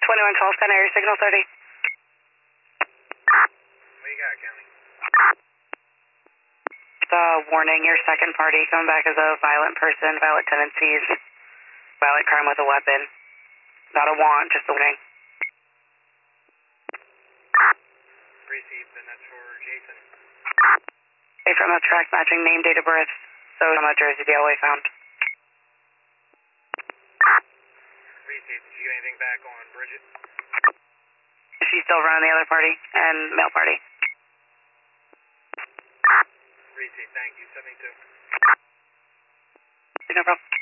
2112, 10 area signal 30. What you got, County? Warning, your second party coming back as a violent person, violent tendencies, violent crime with a weapon. Not a want, just a warning. Received, and that's for Jason. A from a track matching name, date of birth, so from a Jersey DLA found. Received. Did you get anything back on Bridget? She's still running the other party and male party. Received. Thank you. 72. No problem.